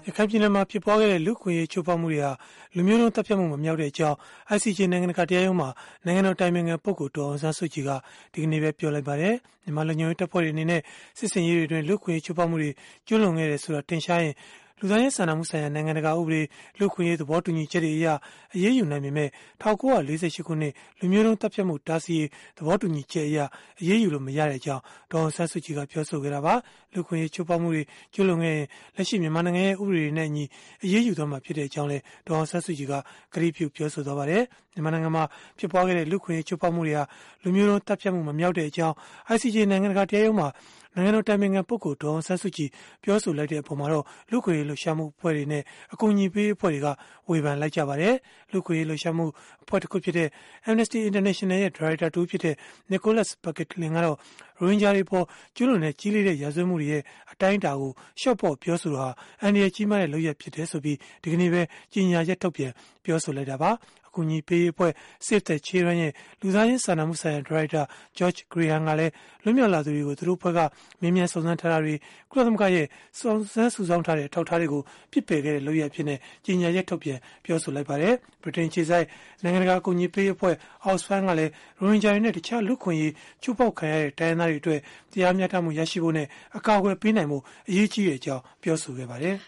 ရခိုင်ပြည်နယ်မှာဖြစ်ပွားခဲ့တဲ့လူ့အခွင့်အရေးချိုးဖောက်မှုတွေဟာလူမျိုးတုံးတပ်ဖြတ်မှုမမြောက်တဲ့အကြောင်း ICJ နိုင်ငံတကာတရားရုံးမှာနိုင်ငံတော်တိုင်ပင်ခံပုဂ္ဂိုလ်ဒေါ်အောင်ဆန်းစုကြည်ကဒီကနေ့ပဲပြောလိုက်ပါတယ်။မြန်မာလူမျိုးရေးတပ်ဖွဲ့တွေအနေနဲ့စစ်စင်ရေးတွေအတွင်းလူ့အခွင့်အရေးချိုးဖောက်မှုတွေကျူးလွန်ခဲ့တယ်ဆိုတာတင်ရှားရင်လူသားချင်းစာနာမှုဆိုင်ရာနိုင်ငံတကာဥပဒေလူ့အခွင့်အရေးသဘောတူညီချက်တွေအရအရေးယူနိုင်ပေမဲ့1948ခုနှစ်လူမျိုးတုံးတပ်ဖြတ်မှုတားဆီးရေးသဘောတူညီချက်အရအရေးယူလို့မရတဲ့အကြောင်းဒေါ်အောင်ဆန်းစုကြည်ကပြောဆိုခဲ့တာပါ။လူ့အခွင့်အရေးချိုးဖောက်မှုတွေကျူးလွန်ခဲ့ရင်လက်ရှိမြန်မာနိုင်ငံရဲ့ဥပဒေတွေနဲ့အညီအရေးယူသွားမှာဖြစ်တဲ့အကြောင်းလည်းဒေါ်အောင်ဆန်းစုကြည်ကကတိပြုပြောဆိုသွားပါတယ်။မြန်မာနိုင်ငံမှာဖြစ်ပွားခဲ့တဲ့လူ့အခွင့်အရေးချိုးဖောက်မှုတွေဟာလူမျိုးတုံးတပ်ဖြတ်မှုမမြောက်တဲ့အကြောင်း ICJ နိုင်ငံတကာတရားရုံးမှာနိုင်ငံတော်တိုင်ပင်ခံပုဂ္ဂိုလ်ဒေါ်အောင်ဆန်းစုကြည်ပြောဆိုလိုက်တဲ့အပေါ်မှာတော့လူ့အခွင့်အရေးလှုပ်ရှားမှုအဖွဲ့တွေနဲ့အကူအညီပေးအဖွဲ့တွေကဝေဖန်လိုက်ကြပါတယ်။လူ့အခွင့်အရေးလှုပ်ရှားမှုအဖွဲ့တစ်ခုဖြစ်တဲ့ Amnesty International ရဲ့ဒါရိုက်တာတူဖြစ်တဲ့ Nicholas Bequelin ကတော့ရိုဟင်ဂျာတွေပေါ်ကျူးလွန်တဲ့ကြီးလေးတဲ့ရာဇဝတ်မှုတွေရဲ့အတိုင်းအတာကိုရှော့ပေါ့ပြောဆိုတာဟာအန္တရာယ်ကြီးမားတဲ့လုပ်ရပ်ဖြစ်တယ်ဆိုပြီးဒီကနေ့ပဲကြေညာချက်ထုတ်ပြန်ပြောဆိုလိုက်တာပါ။အကူအညီပေးအဖွဲ့ Save the Children ရဲ့လူသားချင်းစာနာမှုဆိုင်ရာဒါရိုက်တာ George Graham ကလည်းလွတ်မြောက်လာသူတွေကိုသူတို့ဘက်ကမြင်းမြန်စုံစမ်းထားတာတွေကုလသမဂ္ဂရဲ့စုံစမ်းစုဆောင်းထားတဲ့အထောက်အထားတွေကိုပြစ်ပယ်ခဲ့တဲ့လုပ်ရပ်ဖြစ်နေကြေညာချက်ထုတ်ပြန်ပြောဆိုလိုက်ပါတယ်။ ဗြိတိန်ခြေဆိုင်နိုင်ငံတကာအကူအညီပေးအဖွဲ့ Oxfam ကလည်းရိုဟင်ဂျာတွေနဲ့တခြားလူ့အခွင့်အရေးချိုးဖောက်ခံရတဲ့တိုင်းရင်းသားတွေအတွက်တရားမျှတမှုရရှိဖို့နဲ့အကာအကွယ်ပေးနိုင်ဖို့အရေးကြီးတဲ့အကြောင်းပြောဆိုခဲ့ပါတယ်